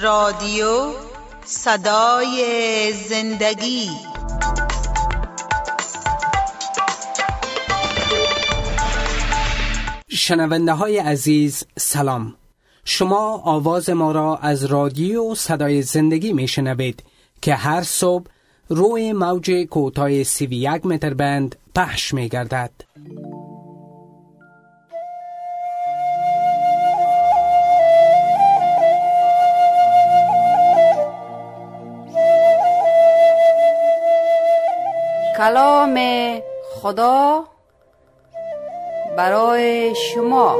رادیو صدای زندگی. شنونده های عزیز سلام. شما آواز ما را از رادیو صدای زندگی می شنوید که هر صبح روی موج کوتاه 31 متر بند پخش می گردد. کلام خدا برای شما.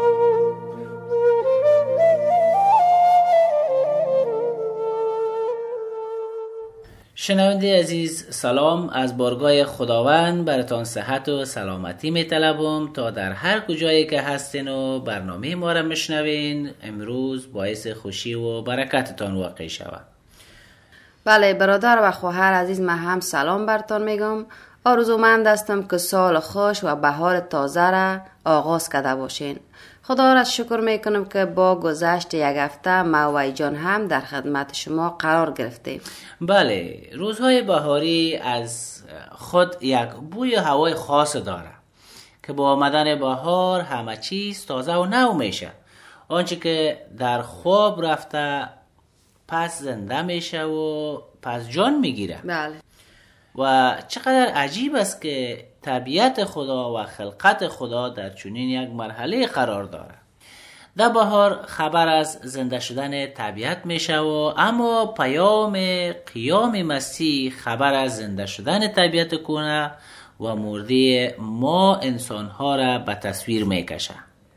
شنونده عزیز سلام. از بارگاه خداوند براتان صحت و سلامتی می طلبم تا در هر کجایی که هستین و برنامه ما را میشنوین امروز باعث خوشی و برکتتان واقع شود. بله برادر و خواهر عزیز، من هم سلام برتان میگم. آرزومند هستم که سال خوش و بهار تازه را آغاز کرده باشین. خدا را شکر میکنم که با گذشت یک هفته ما و ای جان هم در خدمت شما قرار گرفتیم. بله، روزهای بهاری از خود یک بوی هوای خاص داره که با آمدن بهار همه چیز تازه و نو میشه. آنچه که در خواب رفته پس زنده میشه و پس جان میگیره. بله. و چقدر عجیب است که طبیعت خدا و خلقت خدا در چنین یک مرحله قرار داره. در بهار خبر از زنده شدن طبیعت میشه و اما پیام قیام مسیح خبر از زنده شدن طبیعت کونه و مردی ما انسانها را به تصویر میکشه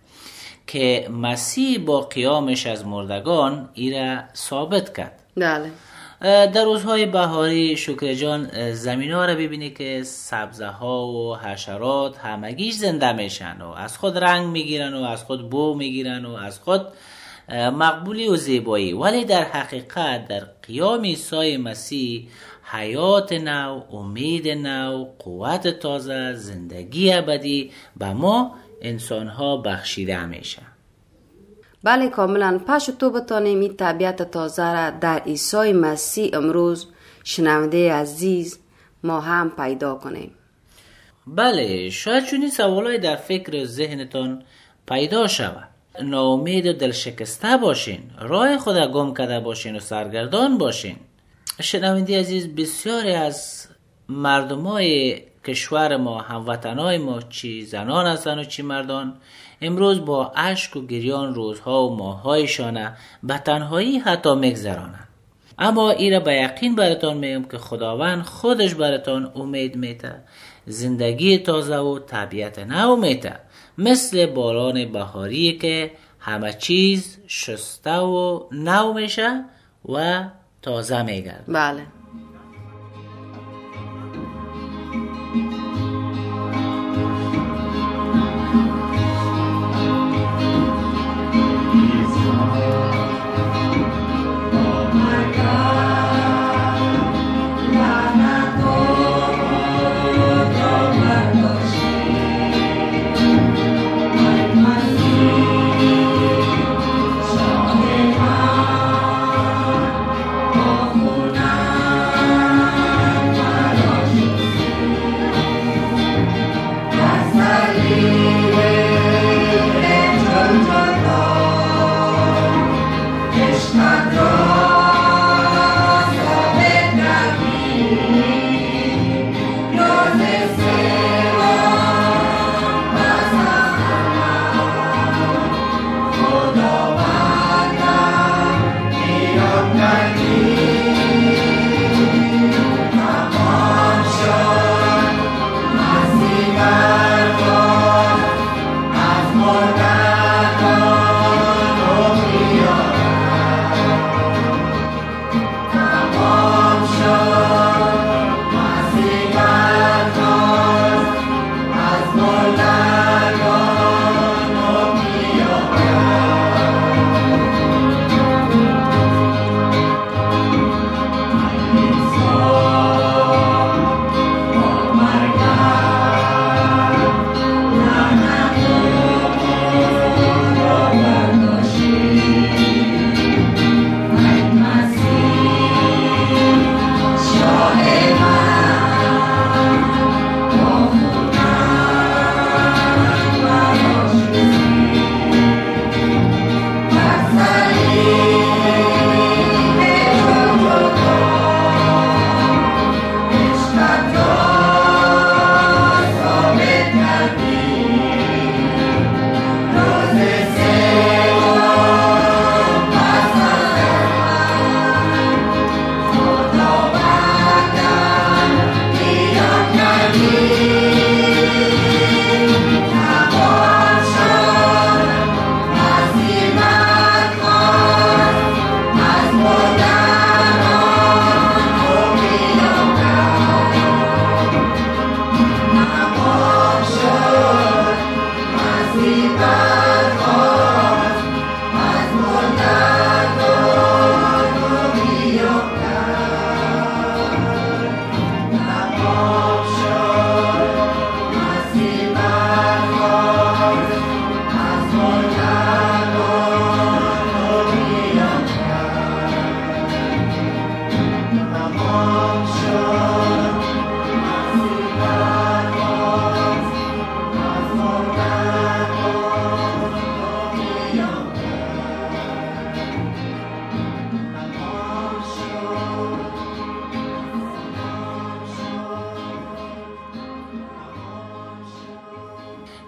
که مسیح با قیامش از مردگان ایره ثابت کرد. بله. در روزهای بهاری شکر جان زمین ها را ببینی که سبزه ها و حشرات همگیش زنده میشن و از خود رنگ میگیرن و از خود بو میگیرن و از خود مقبولی و زیبایی، ولی در حقیقت در قیام عیسی مسیح حیات نو، امید نو، قوت تازه، زندگی ابدی به ما انسان ها بخشیده میشه. بله کاملا. پس تو بتانیم این طبیعت تازه را در عیسی مسیح امروز شنونده عزیز ما هم پیدا کنیم. بله، شاید چونین سوالای در فکر ذهنتان پیدا شود. ناامید و دلشکسته باشین، راه خود گم کرده باشین و سرگردان باشین. شنونده عزیز، بسیاری از مردمای کشور ما، هموطنای ما، چی زنان هستن و چی مردان، امروز با اشک و گریان روزها و ماههایشان به تنهایی حتی میگذرانند. اما ایره به یقین براتان میگم که خداوند خودش براتان امید میده، زندگی تازه و طبیعت نو میده، مثل باران بهاری که همه چیز شسته و نو میشه و تازه میگرد. بله. Oh,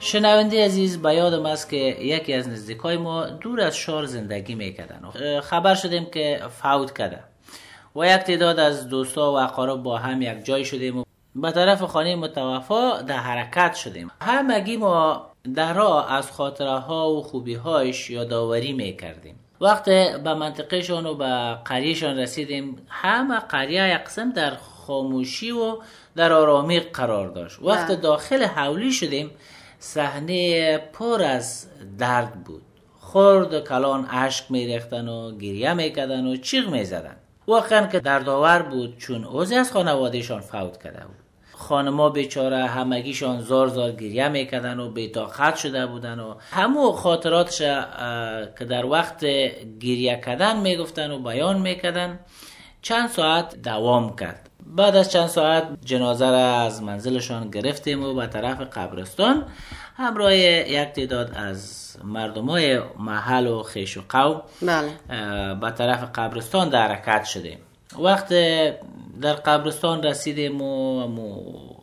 شنونده عزیز، به یادم است که یکی از نزدیکای ما دور از شهر زندگی میکردن. خبر شدیم که فوت کرده و یک تعداد از دوستا و اقارب با هم یک جای شدیم و به طرف خانه متوفا در حرکت شدیم. همگی ما در راه از خاطره ها و خوبی هایش یادآوری میکردیم. وقت به منطقه شان و به قریه شان رسیدیم، همه قریه یک قسم در خاموشی و در آرامی قرار داشت. وقت داخل حولی شدیم، صحنه پر از درد بود. خرد و کلان اشک میریختن و گریه میکردن و چیغ میزدن. واقعا که دردآور بود، چون عضوی از خانوادهشان فوت کرده بود. خانما بیچاره همگیشان زار زار گریه میکردن و بی‌طاقت شده بودن و همو خاطراتش که در وقت گریه کردن میگفتن و بیان میکردن چند ساعت دوام کرد. بعد از چند ساعت جنازه را از منزلشان گرفتیم و به طرف قبرستان همراه یک تعداد از مردمای محل و خیش و قوم به طرف قبرستان در حرکت شدیم. وقت در قبرستان رسیدیم و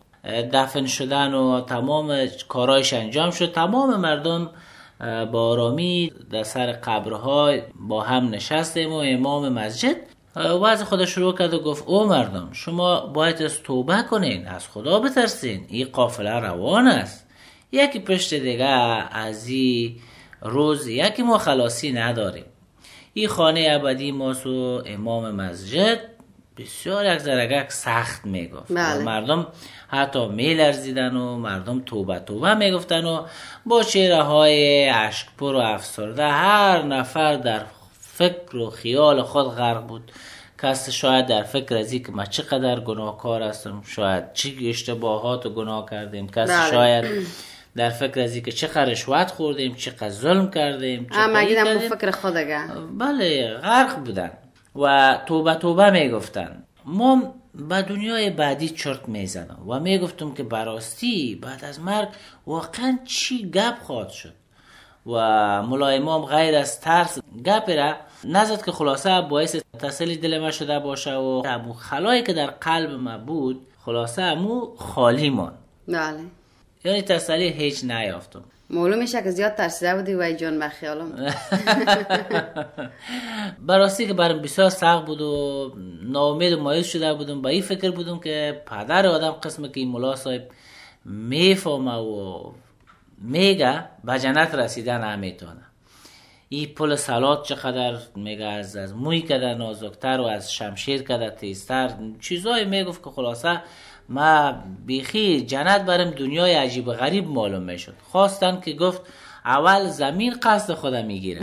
دفن شدن و تمام کارایش انجام شد. تمام مردم با آرامی در سر قبرها با هم نشستیم و امام مسجد وعظ خدا شروع کرد و گفت: او مردم، شما باید از توبه کنین، از خدا بترسین، این قافله روان است. یکی پشت دیگه از این روز یکی ما خلاصی نداریم. این خانه ابدی ماست و امام مسجد بسیار یک زرگک سخت میگفت. مردم حتی میلرزیدن و مردم توبه توبه میگفتن و با چهره های اشکپر و افسرده هر نفر در فکر و خیال خود غرق بود. کسی شاید در فکر از این که ما چقدر گناهکار هستم، شاید چه اشتباهات و گناه کردیم، کسی شاید در فکر از این که چقدر رشوت خوردیم، چقدر ظلم کردیم، مگیدم با فکر خودگه. بله، غرق بودن و توبه توبه میگفتن. ما به دنیای بعدی چرت میزنم و میگفتم که براستی بعد از مرگ واقعا چی گپ خواهد شد. و مولای امام غیر از ترس گپی را نزد که خلاصه باعث تسلی دل ما شده باشه و امو خلایی که در قلب ما بود خلاصه امو خالی ماند. بله، یعنی تسلی هیچ نیافتم. معلوم میشه که زیاد ترسیده بودی و جان به خیالم. براستی که برام بسیار سخت بود و ناامید و مایوس شده بودم. با این فکر بودم که پدر آدم قسمه که این مولا صاحب میفهمه و میگه به جنت رسیدن نمیتونه. این پل صلات چقدر میگه از موی کده نازکتر و از شمشیر کده تیزتر، چیزایی میگفت که خلاصه ما بیخی جنت برم دنیای عجیب و غریب معلوم میشد. خواستن که گفت اول زمین قصد خودم میگیره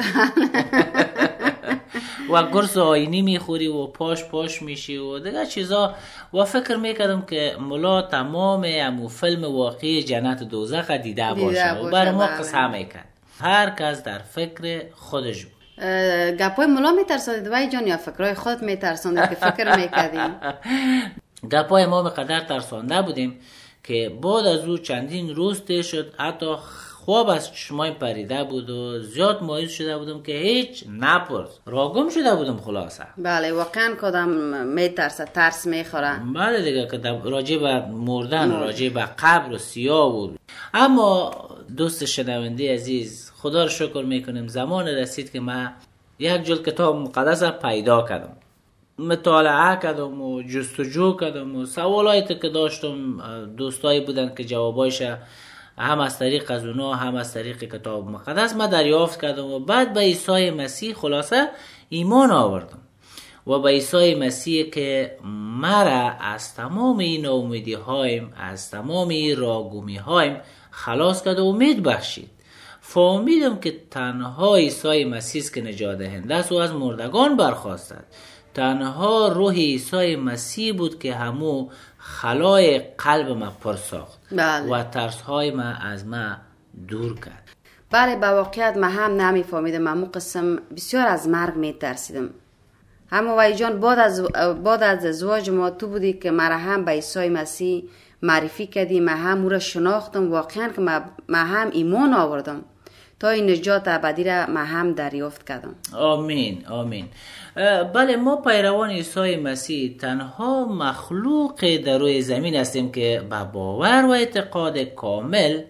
و گرس آینی میخوری و پاش میشی و دیگه چیزا. و فکر میکردم که مولا تمام امو فیلم واقعی جنت دوزخ دیده باشه و بر ما قصه میکرد. هر کس در فکر خودش بود. گپای مولا میترساندید وای جان یا فکرای خودت میترساندید که فکر میکردیم؟ گپای ما به قدر ترسانده بودیم که بعد از او چندین روز تیر شد، حتی خواب از چشمای پریده بود و زیاد مایوس شده بودم که هیچ نپرس، راگم شده بودم خلاصه. بله، واقعا کدام میترسه، ترس میخوره. بله دیگه، که راجع به مردن، راجع به قبر و سیاه بود. اما دوست شنونده عزیز، خدا رو شکر میکنیم زمان رسید که من یک جلد کتاب مقدس پیدا کردم، مطالعه کردم و جستجو کردم و سوالایی که داشتم دوستایی بودن که جوابایش هم از طریق از اونا هم از طریق کتاب مقدس ما دریافت کردم و بعد به عیسی مسیح خلاصه ایمان آوردم و به عیسی مسیح که مرا از تمام این ناامیدی هایم، از تمام این راگومی هایم خلاص کرد و امید بخشید. فهمیدم که تنها عیسی مسیح که نجات دهنده است و از مردگان برخاستد. تنها روح عیسی مسیح بود که همو خلای قلب ما پر ساخت و ترسهای ما از ما دور کرد. بله، به واقعیت من هم نمیفهمیدم. همو قسم بسیار از مرگ میترسیدم. اما وای جان بعد از ازدواج ما تو بودی که مرا هم به عیسی مسیح معرفی کردی، من هم او را شناختم. واقعا که من هم ایمان آوردم تا این نجات ابدی را من هم دریافت کردم. آمین آمین. بله، ما پیروان عیسی مسیح تنها مخلوق در روی زمین هستیم که با باور و اعتقاد کامل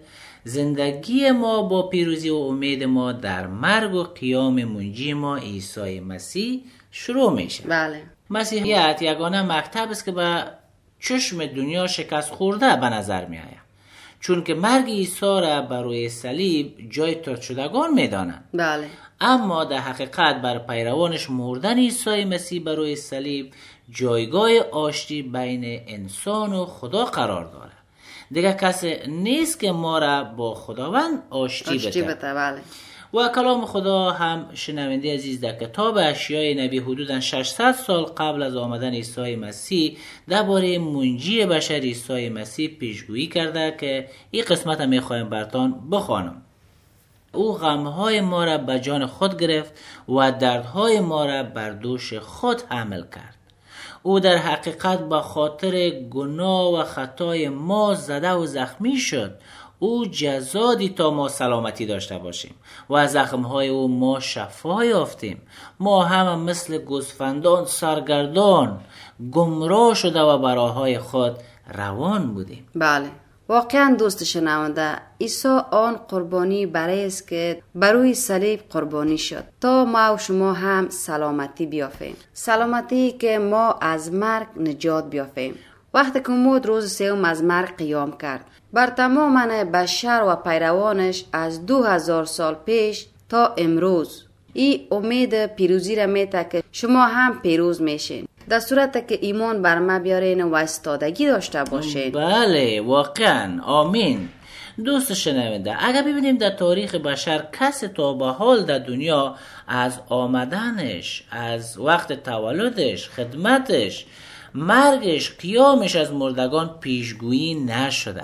زندگی ما با پیروزی و امید ما در مرگ و قیام منجی ما عیسی مسیح شروع میشه. بله. مسیحیت یگانه مکتب است که به چشم دنیا شکست خورده به نظر می آید، چون که مرگ عیسی را بر روی صلیب جای طرد شدگان می دانند. بله. اما در حقیقت بر پیروانش مردن عیسی مسیح بر روی صلیب جایگاه آشتی بین انسان و خدا قرار داره. دیگه کسی نیست که ما را با خداوند آشتی بده. بله. و کلام خدا هم شنونده عزیز در کتاب اشعیا نبی حدوداً 600 سال قبل از آمدن عیسی مسیح درباره منجی بشر عیسی مسیح پیشگویی کرده که این قسمت هم میخوایم براتون بخوانم. او غمهای ما را به جان خود گرفت و دردهای ما را بر دوش خود حمل کرد. او در حقیقت به خاطر گناه و خطای ما زده و زخمی شد. او جزا دید تا ما سلامتی داشته باشیم و از زخمهای او ما شفا یافتیم. ما هم مثل گوسفندان سرگردان گمراه شده و به راههای خود روان بودیم. بله. واقعا دوست شنونده، عیسی آن قربانی برای است که بر روی صلیب قربانی شد تا ما و شما هم سلامتی بیافیم، سلامتی که ما از مرگ نجات بیافیم. وقتی که مرد روز سوم از مرگ قیام کرد، بر تمام بشر و پیروانش از 2000 سال پیش تا امروز این امید پیروزی را میده که شما هم پیروز میشین، در صورت که ایمان بر ما بیارین و استادگی داشته باشین. بله واقعا آمین. دوست شنونده، اگر ببینیم در تاریخ بشر کسی تا به حال در دنیا از آمدنش، از وقت تولدش، خدمتش، مرگش، قیامش از مردگان پیشگویی نشده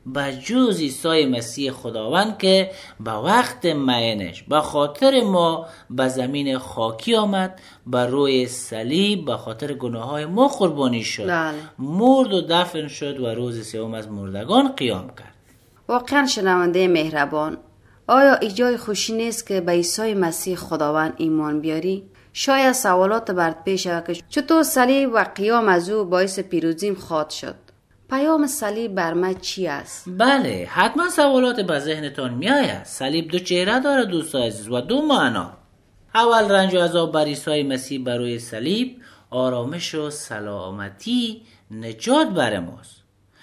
بجز عیسی مسیح خداوند که به وقت معینش به خاطر ما به زمین خاکی آمد، بر روی صلیب به خاطر گناههای ما قربانی شد. بله. مرد و دفن شد و روز سوم از مردگان قیام کرد. واقعا شنونده مهربان، آیا ایجای خوشی نیست که به عیسی مسیح خداوند ایمان بیاری؟ شاید سوالات برات پیش آید که چطور صلیب و قیام از او باعث پیروزیم خواهد شد؟ پیام صلیب بر ما چی است؟ بله، حتما سوالات به ذهنتان می آید. صلیب دو چهره داره دوست عزیز و دو معنا. اول رنج و عذاب بر عیسی مسیح بر روی صلیب آرامش و سلامتی نجات بر ماست.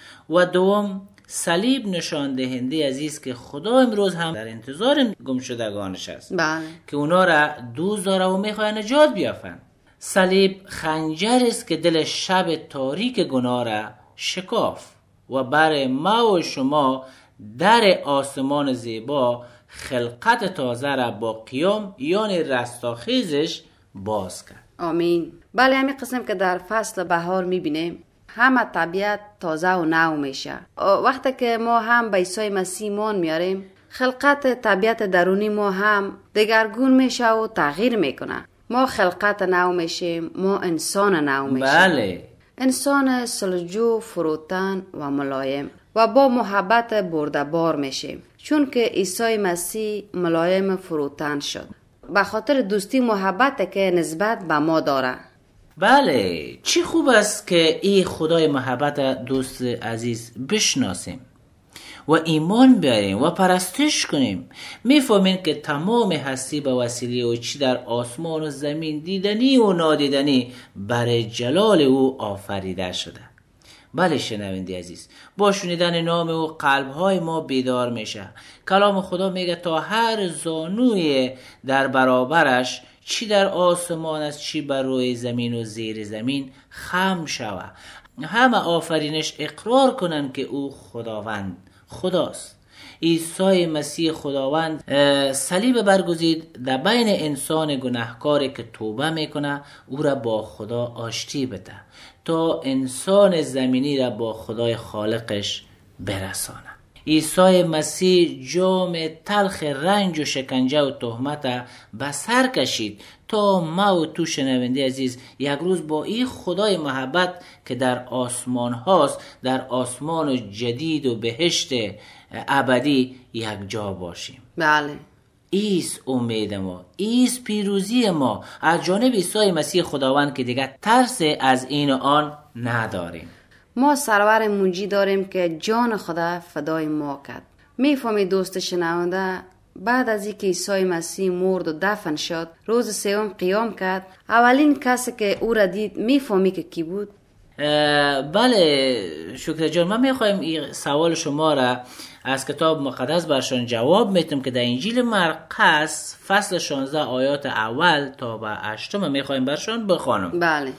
و دوم صلیب نشان دهنده عزیز که خدا امروز هم در انتظار گمشدگانش است. بله. که اونا را دوست داره و میخواه نجات بیافند. صلیب خنجر است که دل شب تاریک گناه را شکاف و برای ما و شما در آسمان زیبا خلقت تازه را با قیام یعنی رستاخیزش باز کرد. آمین. بله، همین قسم که در فصل بهار میبینیم همه طبیعت تازه و نو میشه. وقتی که ما هم به عیسی مسیح ایمان میاریم، خلقت طبیعت درونی ما هم دگرگون میشه و تغییر میکنه. ما خلقت نو میشیم، ما انسان نو میشیم. بله. انسان سلجو، فروتن و ملایم و با محبت برده‌بار میشیم، چون که عیسی مسیح ملایم فروتن شد به خاطر دوستی محبت که نسبت به ما داره. بله، چی خوب است که این خدای محبت دوست عزیز بشناسیم و ایمان بیاریم و پرستش کنیم. میفهمیم که تمام هستی به وسیله او چی در آسمان و زمین دیدنی و نادیدنی برای جلال او آفریده شده. بله شنونده عزیز، با شنیدن نام او قلب‌های ما بیدار میشه. کلام خدا میگه تا هر زانوی در برابرش چی در آسمان است چی بر روی زمین و زیر زمین خم شوه، همه آفرینش اقرار کنن که او خداست. عیسی مسیح خداوند صلیب برگزید در بین انسان گناهکاری که توبه میکنه او را با خدا آشتی بده تا انسان زمینی را با خدای خالقش برسانه. عیسی مسیح جام تلخ رنج و شکنجه و تهمت به سر کشید تا ما و تو شنونده عزیز یک روز با این خدای محبت که در آسمان هاست، در آسمان جدید و بهشت ابدی یک جا باشیم. بله. ایست امید ما، ایست پیروزی ما از جانب عیسی مسیح خداوند که دیگر ترس از این و آن نداریم. ما سرور منجی داریم که جان خدا فدای ما کرد. میفهمی دوست شنونده، بعد از اینکه عیسی مسیح مرد و دفن شد، روز سوم قیام کرد، اولین کسی که او را دید میفهمی که کی بود؟ بله شکر جان، من میخوایم این سوال شما را از کتاب مقدس برشان جواب میتونم که در انجیل مرقس فصل 16 آیات اول تا به 8 میخوایم برشان بخوانم. بله.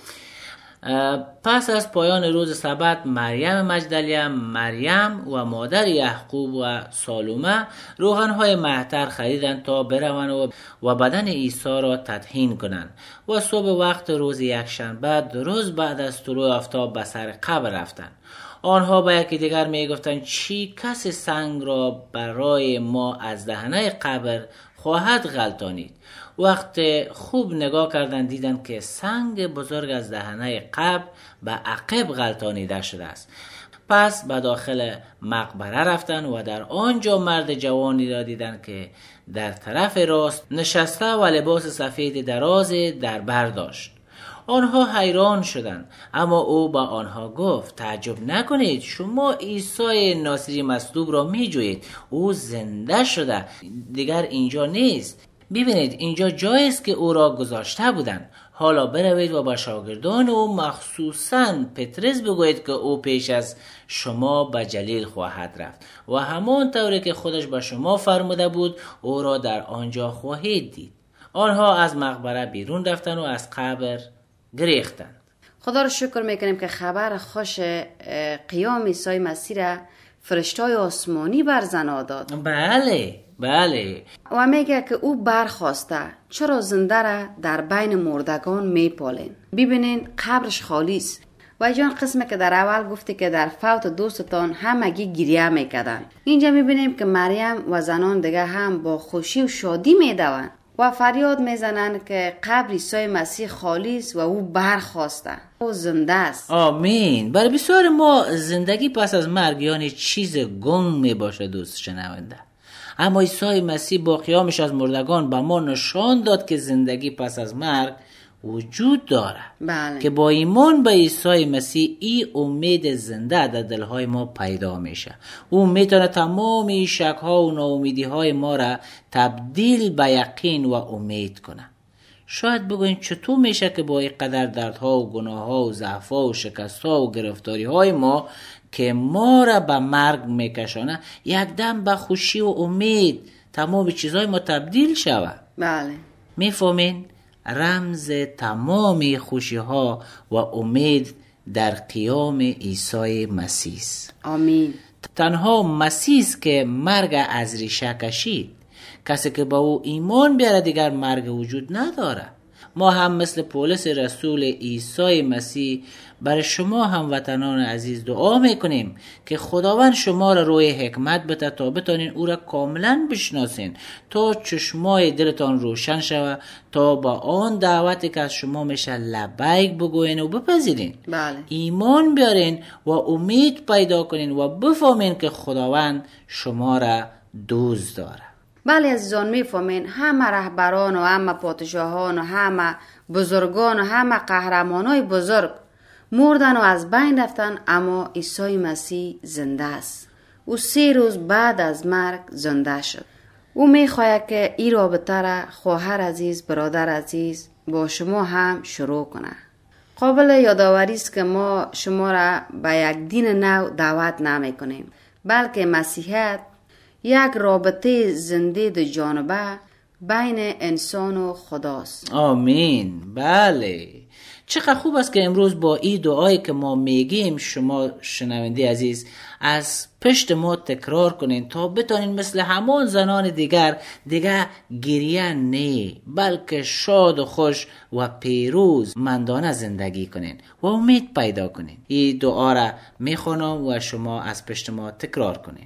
پس از پایان روز سبت مریم مجدلیه، مریم و مادر یعقوب و سالومه روغنهای معطر خریدند تا بروند و بدن عیسی را تطهین کنند و صبح وقت روز یکشنبه درست بعد از طلوع آفتاب به سر قبر رفتند. آنها به یکی دیگر می گفتند چی کسی سنگ را برای ما از دهنه قبر خواهد غلطانید. وقت خوب نگاه کردند دیدند که سنگ بزرگ از دهنه قبر به عقب غلطانیده شده است. پس به داخل مقبره رفتند و در آنجا مرد جوانی را دیدند که در طرف راست نشسته و لباس سفید دراز در بر داشت. آنها حیران شدند، اما او با آنها گفت تعجب نکنید، شما عیسی ناصری مصلوب را می جویید. او زنده شده، دیگر اینجا نیست. ببینید اینجا جایی است که او را گذاشته بودند. حالا بروید و با شاگردان او مخصوصاً پترس بگویید که او پیش از شما به جلیل خواهد رفت و همان طوری که خودش به شما فرموده بود او را در آنجا خواهید دید. آنها از مقبره بیرون رفتند و از قبر گریختند. خدا را شکر میکنیم که خبر خوش قیام عیسی مسیح را فرشتای آسمانی بر زنا داد. بله. و میگه که او برخواسته، چرا زنده را در بین مردگان میپالین؟ ببینین قبرش خالی است. و جان قسمه که در اول گفتی که در فوت دوستتان همگی گریه میکردن. اینجا میبینیم که مریم و زنان دیگه هم با خوشی و شادی میدوند و فریاد میزنند که قبر عیسی مسیح خالی است و او برخواسته، او زنده است. آمین. برای بسیار ما زندگی پس از مرگ یعنی چیز گنگ میباشه دوست شنونده، اما عیسی مسیح با قیامش از مردگان به ما نشان داد که زندگی پس از مرگ وجود داره. بله. که با ایمان به عیسی مسیح این امید زنده در دلهای ما پیدا میشه. او میتونه تمام شک ها و ناامیدی های ما را تبدیل به یقین و امید کنه. شاید بگوین چطور میشه که با این قدر دردها و گناه ها و ضعف ها و شکست ها و گرفتاری های ما که ما را به مرگ میکشانه یک دم به خوشی و امید تمام چیزهای ما تبدیل شود؟ بله. میفهمین؟ رمز تمام خوشی ها و امید در قیام عیسی مسیح است. آمین. تنها مسیح است که مرگ از ریشه کشید. کسی که با او ایمان بیاره دیگر مرگ وجود نداره. ما هم مثل پولس رسول عیسی مسیح برای شما هموطنان عزیز دعا میکنیم که خداوند شما را روی حکمت بده تا بتانین او را کاملا بشناسین، تا چشمای دلتان روشن شود، تا با آن دعوتی که از شما میشه لبیک بگوین و بپذیرین. بله. ایمان بیارین و امید پیدا کنین و بفهمین که خداوند شما را دوست داره. بله عزیزان، میفهمین همه رهبران و همه پادشاهان و همه بزرگان و همه قهرمانای بزرگ مردن و از بین رفتن، اما عیسی مسیح زنده است. او 3 روز بعد از مرگ زنده شد. او میخواهد که این رابطه را خواهر عزیز، برادر عزیز با شما هم شروع کنه. قابل یادآوری است که ما شما را به یک دین نو دعوت نمی کنیم، بلکه مسیحیت یک رابطه زنده دو جانبه بین انسان و خداست. آمین. بله. چقدر خوب است که امروز با این دعایی که ما میگیم شما شنونده عزیز از پشت ما تکرار کنین تا بتانین مثل همان زنان دیگر گریه نه، بلکه شاد و خوش و پیروز مندانه زندگی کنین و امید پیدا کنین. این دعا را میخونم و شما از پشت ما تکرار کنین.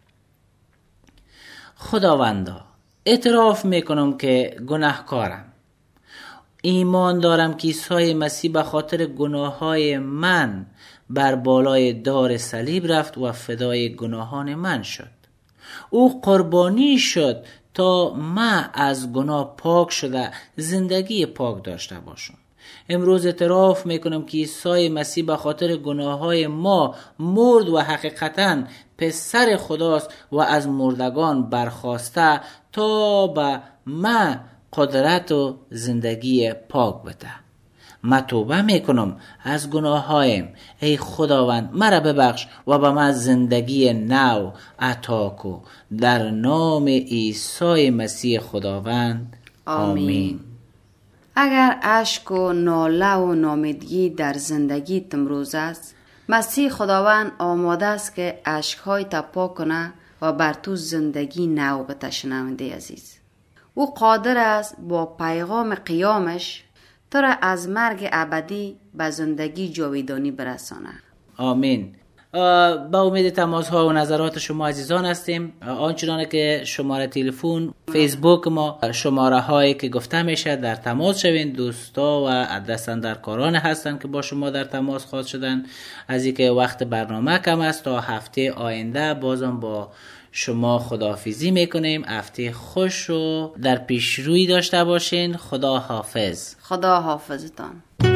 خداوندا، اعتراف میکنم که گناهکارم. ایمان دارم که عیسی مسیح به خاطر گناههای من بر بالای دار صلیب رفت و فدای گناهان من شد. او قربانی شد تا من از گناه پاک شده زندگی پاک داشته باشم. امروز اعتراف میکنم که عیسی مسیح به خاطر گناههای ما مرد و حقیقتاً پسر خداست و از مردگان برخاسته تا به ما قدرت و زندگی پاک بده. من توبه میکنم از گناهایم. ای خداوند مرا ببخش و به من زندگی نو عطا کو. در نام عیسی مسیح خداوند، آمین. اگر اشک و ناله و ناامیدی در زندگی تمروز است، مسیح خداوند آماده است که اشک‌های تا پاک کنه و بر تو زندگی نو بده. شنونده عزیز، او قادر است با پیغام قیامش تو را از مرگ ابدی به زندگی جاودانی برسانه. آمین. با امید تماس ها و نظرات شما عزیزان هستیم. آنچنانه که شماره تلفن، فیسبوک ما، شماره هایی که گفته میشه در تماس شوین. دوستا و دستاندرکاران هستن که با شما در تماس خواهد شدن. از اینکه وقت برنامه کم است، تا هفته آینده بازم با شما خداحافظی میکنیم. هفته خوش و در پیش روی داشته باشین. خدا حافظ. خدا حافظتان.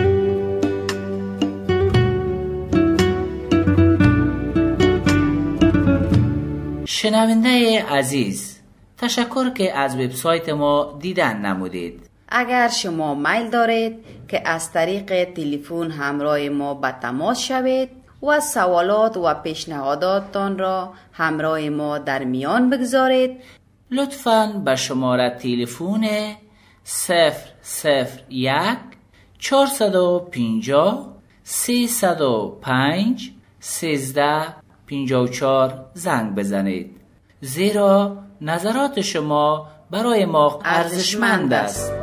شنونده عزیز، تشکر که از وبسایت ما دیدن نمودید. اگر شما میل دارید که از طریق تلفن همراه ما به تماس شوید و سوالات و پیشنهاداتتان را همراه ما در میان بگذارید، لطفاً به شماره تلفن 001 450 305 1354 زنگ بزنید، زیرا نظرات شما برای ما ارزشمند است.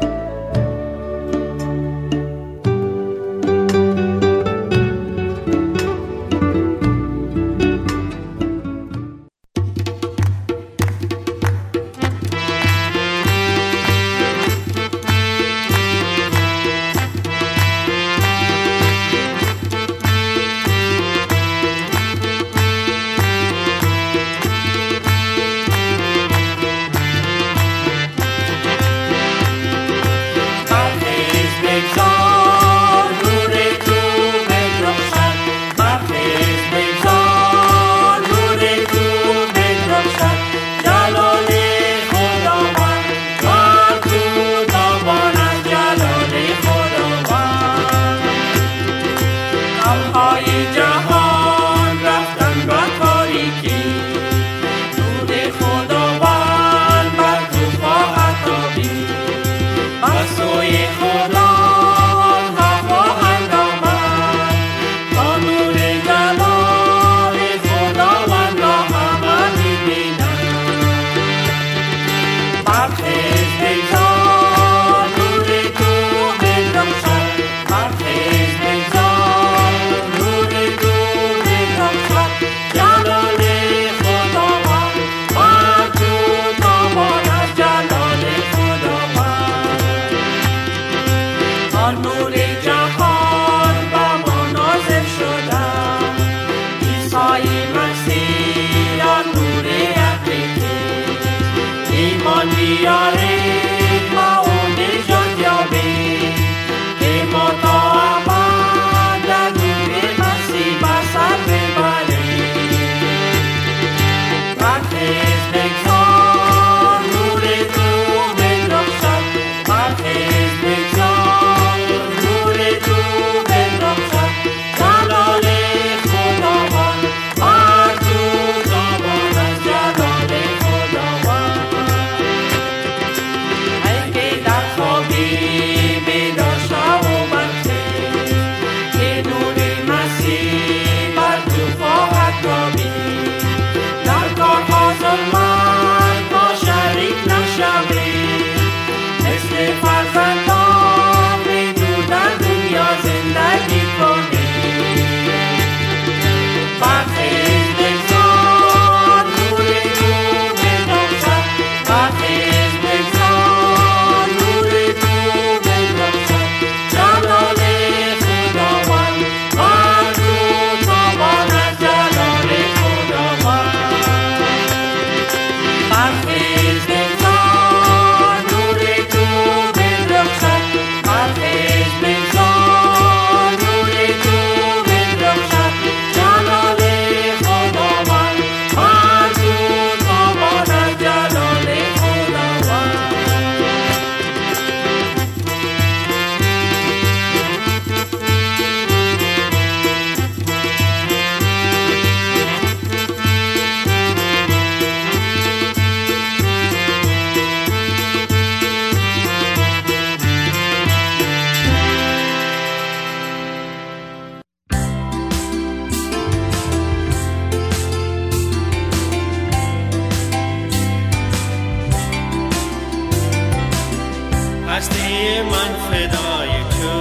هستی من فدای تو،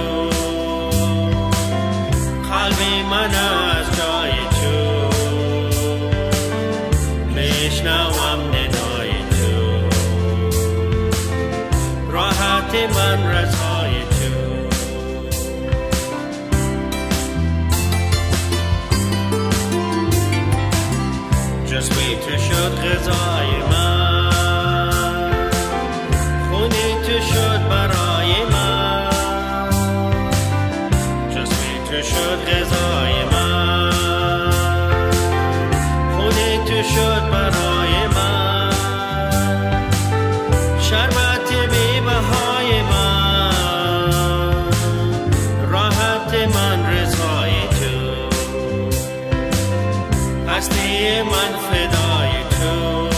قلبی من از جای تو، میشنوم ندای تو، راحت من رضای تو. جسمی تو شد غذای من، خونی تو شد برای من. جسمی تو شد غذای من، خونی تو شد برای من. شربت بی بهای من، راحت من رضای تو. هستی من فدای تو،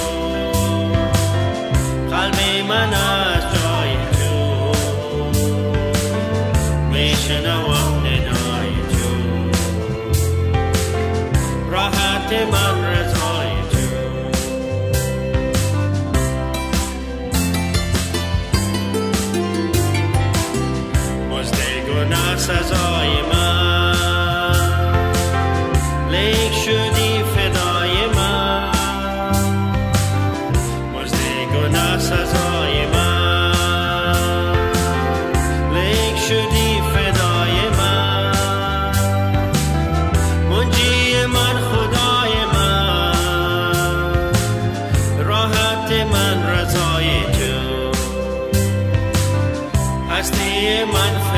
قلبی من از جای تو، میشنوم ندای تو، راحت من رضای تو. مزد گناه سزای من، لیک شدی فدای من. مزد گناه سزای من، لیک شدی فدای من. منجی من خدای من، راحت من رضای تو. هستی من